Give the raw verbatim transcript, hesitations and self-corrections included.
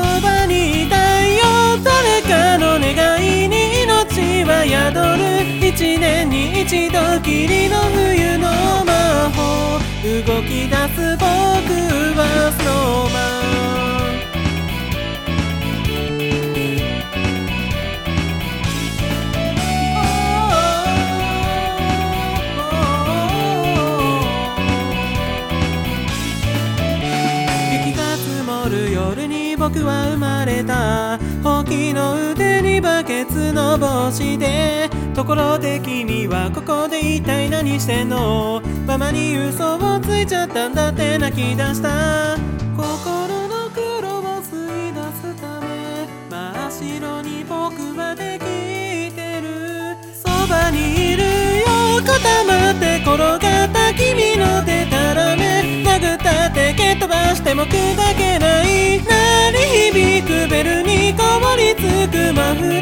ばにいたいよ誰かの願いに命は宿る一年に一度きりの冬の魔法動き出す僕はスノーマン夜に僕は生まれたほうきの腕にバケツの帽子でところで君はここで一体何してんのママに嘘をついちゃったんだって泣き出した心の黒を吸い出すため真っ白に僕はできてるそばにいるよ固まって転がった君のデタラメ殴ったって蹴飛ばしても砕けない鳴り響くベルに凍りつく真冬